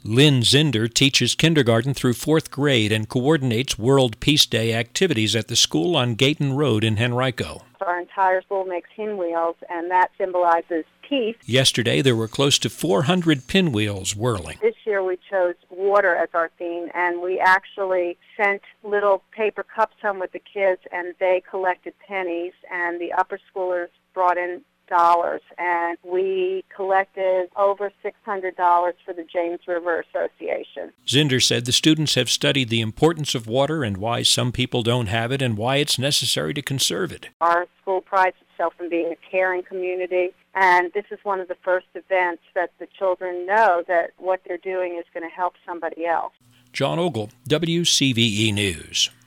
Lynn Zinder teaches kindergarten through 4th grade and coordinates World Peace Day activities at the school on Gayton Road in Henrico. Our entire school makes pinwheels, and that symbolizes peace. Yesterday, there were close to 400 pinwheels whirling. This year we chose water as our theme, and we actually sent little paper cups home with the kids, and they collected pennies, and the upper schoolers brought in dollars, and we collected over $600 for the James River Association. Zinder said the students have studied the importance of water and why some people don't have it and why it's necessary to conserve it. Our school prides itself in being a caring community, and this is one of the first events that the children know that what they're doing is going to help somebody else. John Ogle, WCVE News.